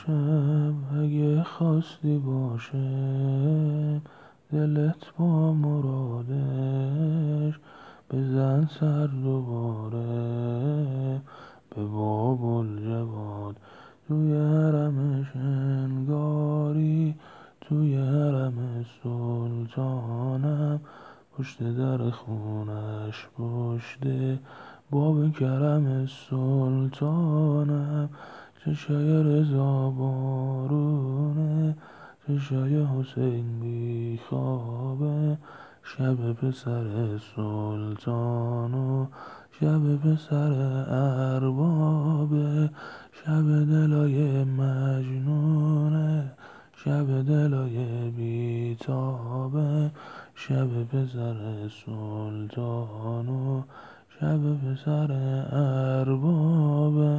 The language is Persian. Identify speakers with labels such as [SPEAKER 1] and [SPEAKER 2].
[SPEAKER 1] شب اگه خواستی باشه، دلت با مرادش بزن سر دوباره به باب الجواد. توی حرمش انگاری، توی حرم سلطانم، پشت در خونش پشت باب کرم سلطانم. چشای رضا بارونه، چشای حسین بیخوابه، شب پسر سلطان و شب پسر اربابه. شب دلای مجنونه، شب دلای بیتابه، شب پسر سلطان و شب پسر اربابه.